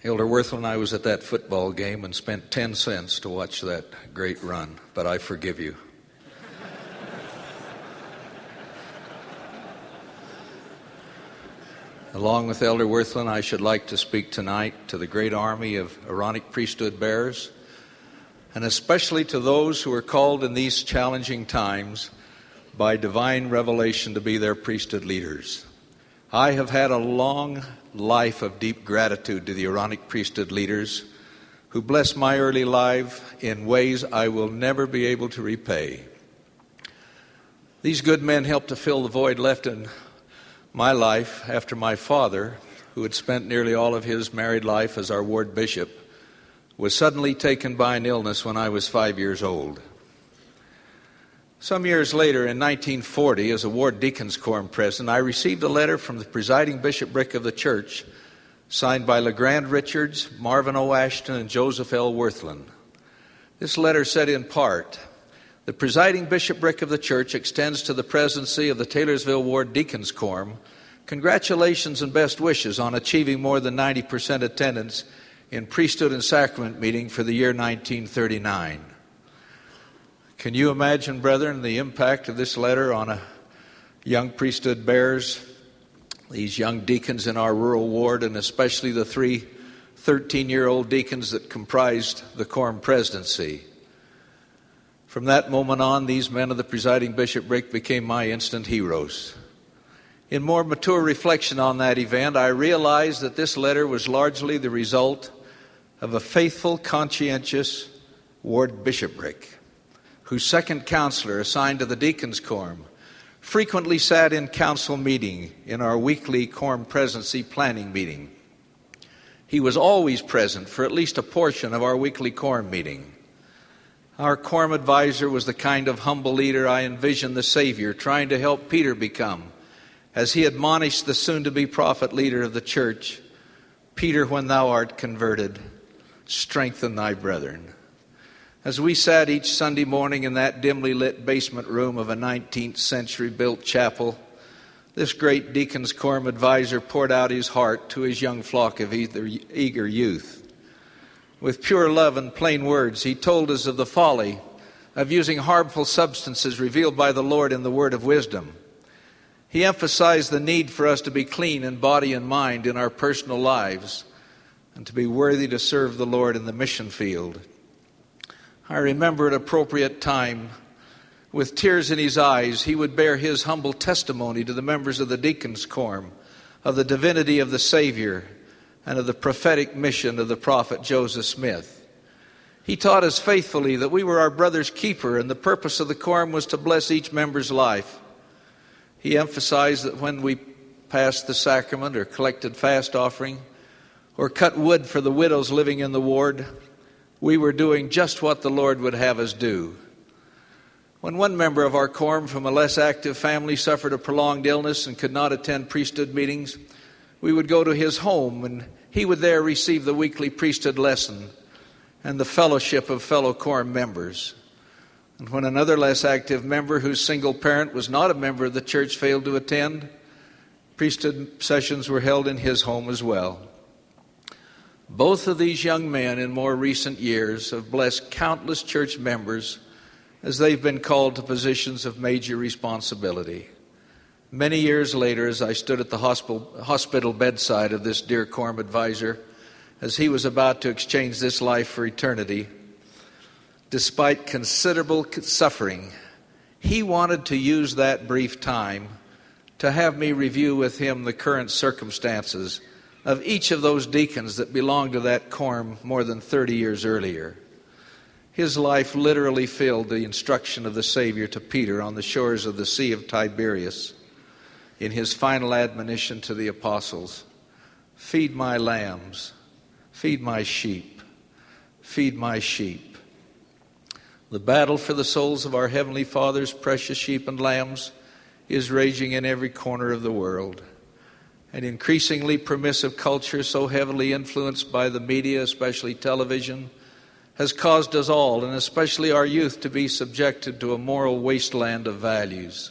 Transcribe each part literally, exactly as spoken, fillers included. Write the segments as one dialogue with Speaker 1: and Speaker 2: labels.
Speaker 1: Elder Worthel and I was at that football game and spent ten cents to watch that great run, but I forgive you. Along with Elder Worthel, I should like to speak tonight to the great army of Aaronic priesthood bearers, and especially to those who are called in these challenging times by divine revelation to be their priesthood leaders. I have had a long life of deep gratitude to the Aaronic priesthood leaders who blessed my early life in ways I will never be able to repay. These good men helped to fill the void left in my life after my father, who had spent nearly all of his married life as our ward bishop, was suddenly taken by an illness when I was five years old. Some years later, in nineteen forty, as a ward deacons quorum president, I received a letter from the presiding bishopric of the church, signed by LeGrand Richards, Marvin O. Ashton, and Joseph L. Worthland. This letter said in part, "The presiding bishopric of the church extends to the presidency of the Taylorsville Ward Deacons Quorum congratulations and best wishes on achieving more than ninety percent attendance in priesthood and sacrament meeting for the year nineteen thirty-nine. Can you imagine, brethren, the impact of this letter on a young priesthood bearers, these young deacons in our rural ward, and especially the three thirteen-year-old deacons that comprised the quorum presidency? From that moment on, these men of the presiding bishopric became my instant heroes. In more mature reflection on that event, I realized that this letter was largely the result of a faithful, conscientious ward bishopric, whose second counselor assigned to the deacons' quorum frequently sat in council meeting in our weekly quorum presidency planning meeting. He was always present for at least a portion of our weekly quorum meeting. Our quorum advisor was the kind of humble leader I envisioned the Savior trying to help Peter become, as he admonished the soon-to-be prophet leader of the church, "Peter, when thou art converted, strengthen thy brethren." As we sat each Sunday morning in that dimly lit basement room of a nineteenth century built chapel, this great deacon's quorum advisor poured out his heart to his young flock of eager youth. With pure love and plain words, he told us of the folly of using harmful substances revealed by the Lord in the word of wisdom. He emphasized the need for us to be clean in body and mind in our personal lives and to be worthy to serve the Lord in the mission field. I remember at appropriate time, with tears in his eyes, he would bear his humble testimony to the members of the deacons' quorum of the divinity of the Savior and of the prophetic mission of the prophet Joseph Smith. He taught us faithfully that we were our brother's keeper and the purpose of the quorum was to bless each member's life. He emphasized that when we passed the sacrament or collected fast offering or cut wood for the widows living in the ward, we were doing just what the Lord would have us do. When one member of our quorum from a less active family suffered a prolonged illness and could not attend priesthood meetings, we would go to his home and he would there receive the weekly priesthood lesson and the fellowship of fellow quorum members. And when another less active member whose single parent was not a member of the church failed to attend, priesthood sessions were held in his home as well. Both of these young men in more recent years have blessed countless church members as they've been called to positions of major responsibility. Many years later, as I stood at the hospital, hospital bedside of this dear quorum advisor, as he was about to exchange this life for eternity, despite considerable suffering, he wanted to use that brief time to have me review with him the current circumstances of each of those deacons that belonged to that quorum more than thirty years earlier. His life literally filled the instruction of the Savior to Peter on the shores of the Sea of Tiberias in his final admonition to the apostles, "Feed my lambs, feed my sheep, feed my sheep." The battle for the souls of our Heavenly Father's precious sheep and lambs is raging in every corner of the world. An increasingly permissive culture, so heavily influenced by the media, especially television, has caused us all, and especially our youth, to be subjected to a moral wasteland of values.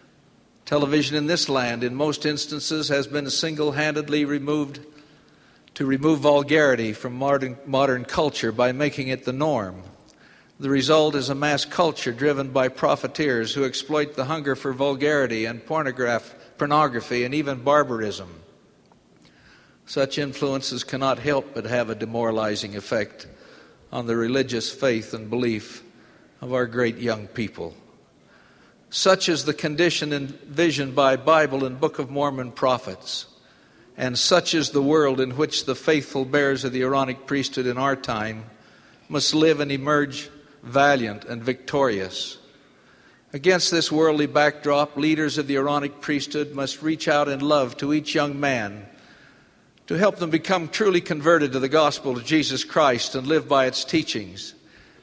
Speaker 1: Television in this land, in most instances, has been single-handedly removed to remove vulgarity from modern, modern culture by making it the norm. The result is a mass culture driven by profiteers who exploit the hunger for vulgarity and pornograph, pornography and even barbarism. Such influences cannot help but have a demoralizing effect on the religious faith and belief of our great young people. Such is the condition envisioned by Bible and Book of Mormon prophets, and such is the world in which the faithful bearers of the Aaronic priesthood in our time must live and emerge valiant and victorious. Against this worldly backdrop, leaders of the Aaronic priesthood must reach out in love to each young man to help them become truly converted to the gospel of Jesus Christ and live by its teachings,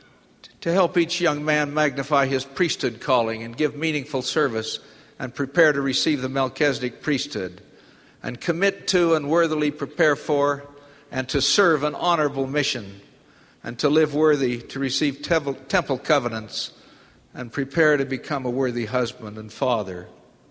Speaker 1: to help each young man magnify his priesthood calling and give meaningful service and prepare to receive the Melchizedek priesthood, and commit to and worthily prepare for and to serve an honorable mission, and to live worthy to receive temple, temple covenants and prepare to become a worthy husband and father.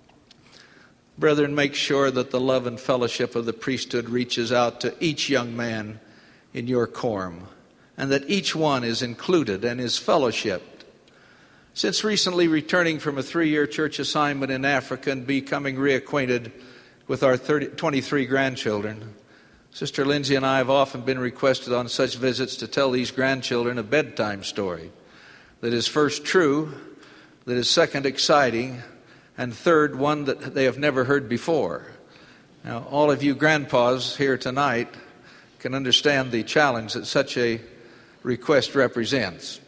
Speaker 1: Brethren, make sure that the love and fellowship of the priesthood reaches out to each young man in your quorum, and that each one is included and is fellowshipped. Since recently returning from a three-year church assignment in Africa and becoming reacquainted with our thirty, twenty-three grandchildren, Sister Lindsay and I have often been requested on such visits to tell these grandchildren a bedtime story that is first true, that is second exciting, and third, one that they have never heard before. Now, all of you grandpas here tonight can understand the challenge that such a request represents.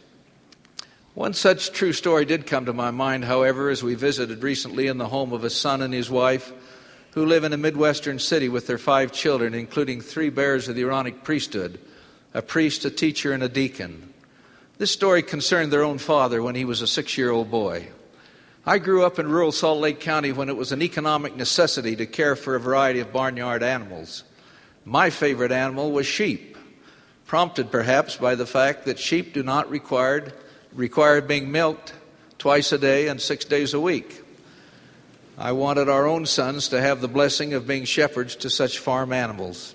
Speaker 1: One such true story did come to my mind, however, as we visited recently in the home of a son and his wife who live in a Midwestern city with their five children, including three bearers of the Aaronic priesthood, a priest, a teacher, and a deacon. This story concerned their own father when he was a six-year-old boy. I grew up in rural Salt Lake County when it was an economic necessity to care for a variety of barnyard animals. My favorite animal was sheep, prompted perhaps by the fact that sheep do not require, require being milked twice a day and six days a week. I wanted our own sons to have the blessing of being shepherds to such farm animals.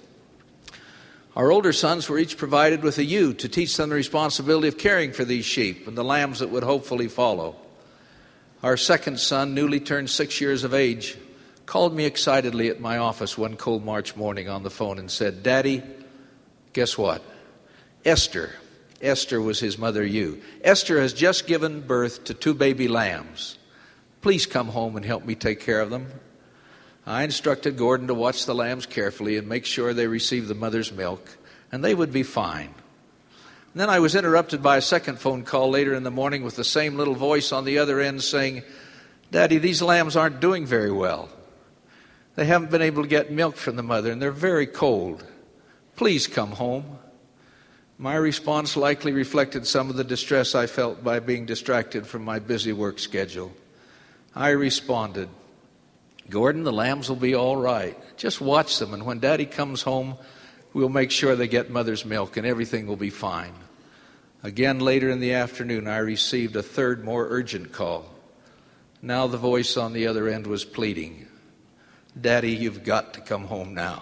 Speaker 1: Our older sons were each provided with a ewe to teach them the responsibility of caring for these sheep and the lambs that would hopefully follow. Our second son, newly turned six years of age, called me excitedly at my office one cold March morning on the phone and said, "Daddy, guess what? Esther, Esther was his mother ewe. Esther has just given birth to two baby lambs. Please come home and help me take care of them." I instructed Gordon to watch the lambs carefully and make sure they received the mother's milk, and they would be fine. And then I was interrupted by a second phone call later in the morning with the same little voice on the other end saying, "Daddy, these lambs aren't doing very well. They haven't been able to get milk from the mother, and they're very cold. Please come home." My response likely reflected some of the distress I felt by being distracted from my busy work schedule. I responded, "Gordon, the lambs will be all right. Just watch them, and when Daddy comes home, we'll make sure they get mother's milk, and everything will be fine." Again, later in the afternoon, I received a third, more urgent call. Now the voice on the other end was pleading, "Daddy, you've got to come home now.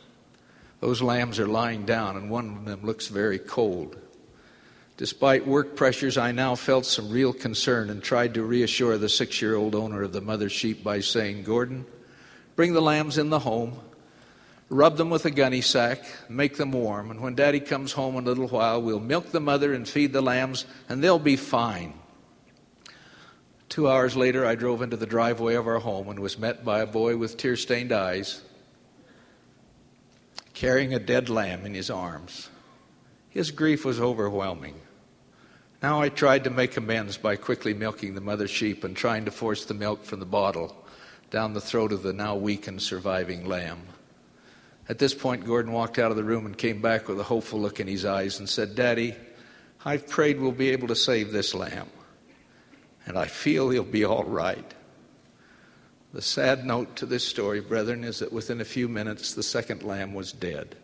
Speaker 1: Those lambs are lying down, and one of them looks very cold." Despite work pressures, I now felt some real concern and tried to reassure the six-year-old owner of the mother sheep by saying, "Gordon, bring the lambs in the home, rub them with a gunny sack, make them warm, and when Daddy comes home in a little while, we'll milk the mother and feed the lambs, and they'll be fine." Two hours later, I drove into the driveway of our home and was met by a boy with tear-stained eyes, carrying a dead lamb in his arms. His grief was overwhelming. Now I tried to make amends by quickly milking the mother sheep and trying to force the milk from the bottle down the throat of the now weak and surviving lamb. At this point, Gordon walked out of the room and came back with a hopeful look in his eyes and said, "Daddy, I've prayed we'll be able to save this lamb, and I feel he'll be all right." The sad note to this story, brethren, is that within a few minutes, the second lamb was dead.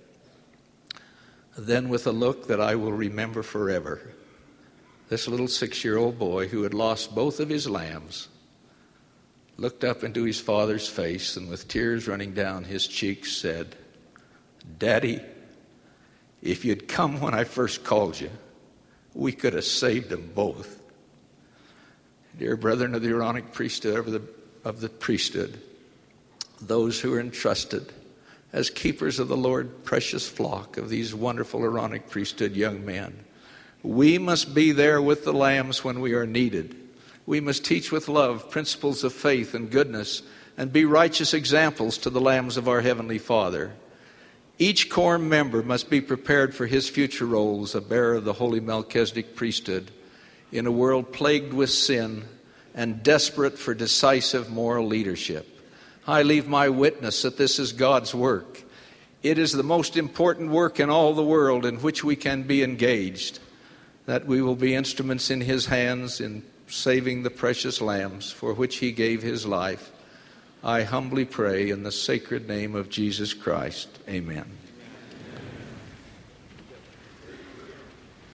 Speaker 1: Then, with a look that I will remember forever, this little six-year-old boy who had lost both of his lambs looked up into his father's face and with tears running down his cheeks said, "Daddy, If you'd come when I first called you, we could have saved them both. Dear brethren of the Aaronic priesthood, of the, of the priesthood, those who are entrusted as keepers of the Lord's precious flock of these wonderful Aaronic priesthood young men, we must be there with the lambs when we are needed. We must teach with love principles of faith and goodness and be righteous examples to the lambs of our Heavenly Father. Each quorum member must be prepared for his future role as a bearer of the holy Melchizedek priesthood in a world plagued with sin and desperate for decisive moral leadership. I leave my witness that this is God's work. It is the most important work in all the world in which we can be engaged, that we will be instruments in His hands in saving the precious lambs for which He gave His life. I humbly pray in the sacred name of Jesus Christ. Amen.